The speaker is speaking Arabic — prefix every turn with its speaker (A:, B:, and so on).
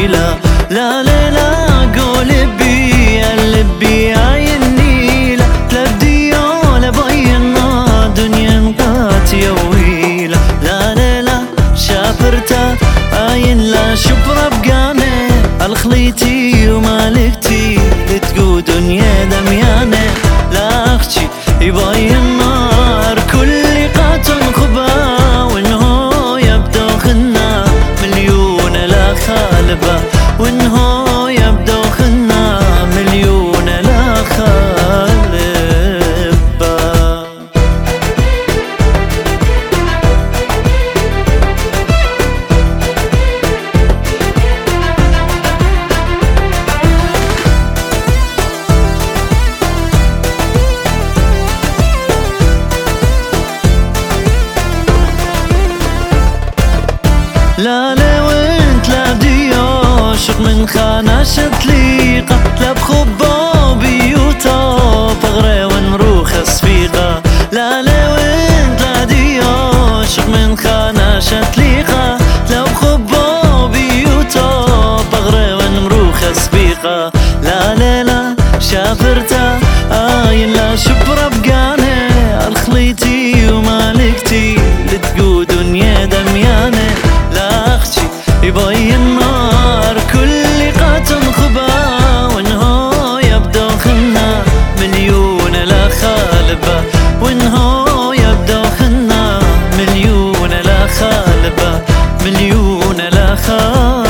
A: طويلة. لا لا لا قول بي اللبي يا النيلة، لا بدي ولا بينا دنيا قاتية وهيلة. لا لا لا شافرتا عين لا شبرا بقاني، الخليتي ومالكتي لتقو دنيا دميانة. لا اختي يبين النار كل قاتل خبا، وانه يبدو خنا مليون لا خالبة، وانه يبدو خنا مليون لا خالبة. لا لا وانت لا بدي عاشق من خاناش تليقة، لا بخبو بيوتا بغري ونروخ صفيقة. لا لا وانت لا بدي عاشق من خاناش تليقة، لا بخبو بيوتا بغري ونروخ صفيقة. لا لا لا شافرتا عين لا شبرا بقاني، الخليتي ومالكتي لتقو دنيا دميانة. لا اختي يبين النار كل قاتل خبا، وانه يبدو خنا مليون لا خالبة، وانه يبدو خنا مليون لا خالبة، مليون لا خالبة.